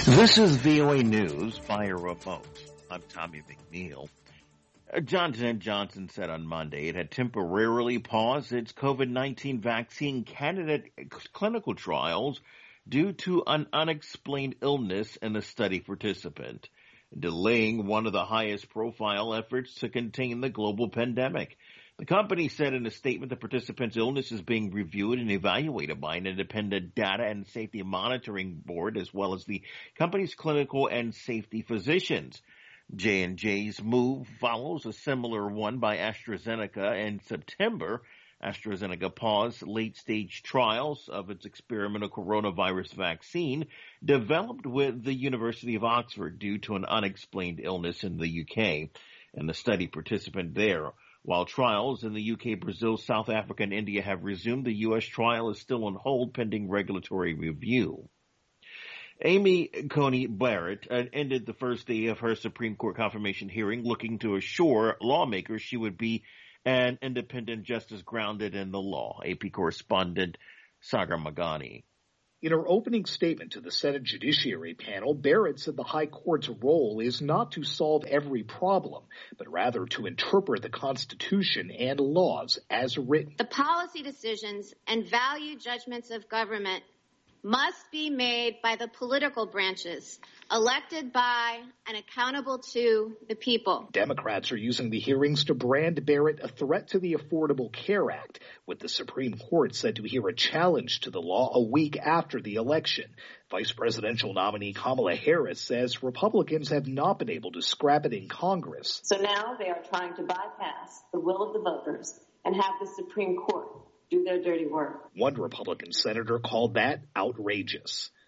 This is VOA News via remote. I'm Tommy McNeil. Johnson & Johnson said on Monday it had temporarily paused its COVID-19 vaccine candidate clinical trials due to an unexplained illness in a study participant, delaying one of the highest profile efforts to contain the global pandemic. The company said in a statement the participant's illness is being reviewed and evaluated by an independent data and safety monitoring board, as well as the company's clinical and safety physicians. J&J's move follows a similar one by AstraZeneca in September. AstraZeneca paused late-stage trials of its experimental coronavirus vaccine developed with the University of Oxford due to an unexplained illness in the UK and the study participant there. While trials in the UK, Brazil, South Africa, and India have resumed, the U.S. trial is still on hold pending regulatory review. Amy Coney Barrett ended the first day of her Supreme Court confirmation hearing looking to assure lawmakers she would be an independent justice grounded in the law. AP correspondent Sagar Magani. In her opening statement to the Senate Judiciary Panel, Barrett said the High Court's role is not to solve every problem, but rather to interpret the Constitution and laws as written. The policy decisions and value judgments of government must be made by the political branches, elected by and accountable to the people. Democrats are using the hearings to brand Barrett a threat to the Affordable Care Act, with the Supreme Court said to hear a challenge to the law a week after the election. Vice presidential nominee Kamala Harris says Republicans have not been able to scrap it in Congress. So now they are trying to bypass the will of the voters and have the Supreme Court do their dirty work. One Republican senator called that outrageous.